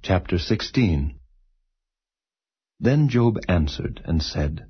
Chapter 16. Then Job answered and said,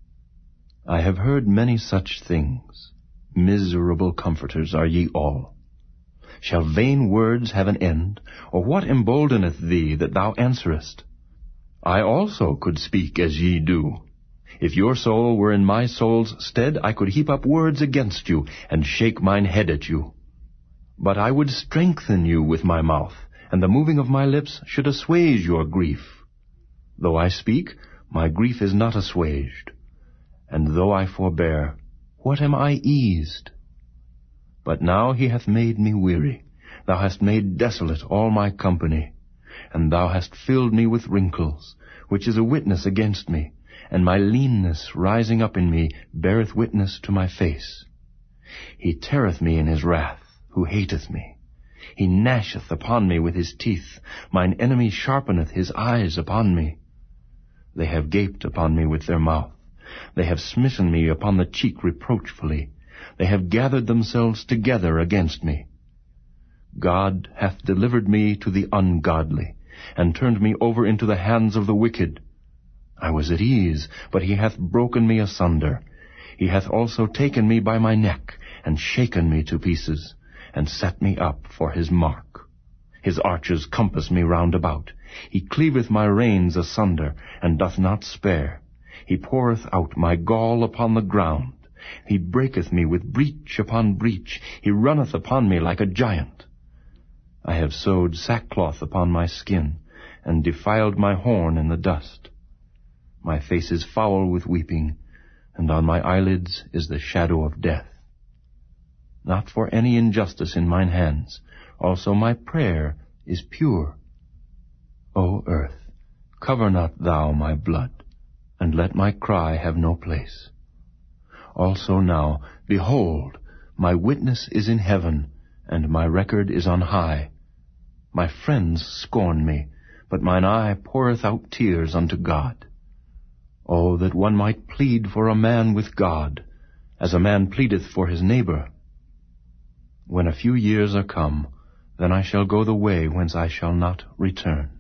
I have heard many such things. Miserable comforters are ye all. Shall vain words have an end, or what emboldeneth thee that thou answerest? I also could speak as ye do. If your soul were in my soul's stead, I could heap up words against you, and shake mine head at you. But I would strengthen you with my mouth, and the moving of my lips should assuage your grief. Though I speak, my grief is not assuaged. And though I forbear, what am I eased? But now he hath made me weary. Thou hast made desolate all my company. And thou hast filled me with wrinkles, which is a witness against me. And my leanness rising up in me beareth witness to my face. He teareth me in his wrath, who hateth me. He gnasheth upon me with his teeth. Mine enemy sharpeneth his eyes upon me. They have gaped upon me with their mouth. They have smitten me upon the cheek reproachfully. They have gathered themselves together against me. God hath delivered me to the ungodly, and turned me over into the hands of the wicked. I was at ease, but he hath broken me asunder. He hath also taken me by my neck, and shaken me to pieces, and set me up for his mark. His archers compass me round about. He cleaveth my reins asunder, and doth not spare. He poureth out my gall upon the ground. He breaketh me with breach upon breach. He runneth upon me like a giant. I have sewed sackcloth upon my skin, and defiled my horn in the dust. My face is foul with weeping, and on my eyelids is the shadow of death. Not for any injustice in mine hands, also my prayer is pure. O earth, cover not thou my blood, and let my cry have no place. Also now, behold, my witness is in heaven, and my record is on high. My friends scorn me, but mine eye poureth out tears unto God. Oh, that one might plead for a man with God, as a man pleadeth for his neighbor. When a few years are come, then I shall go the way whence I shall not return.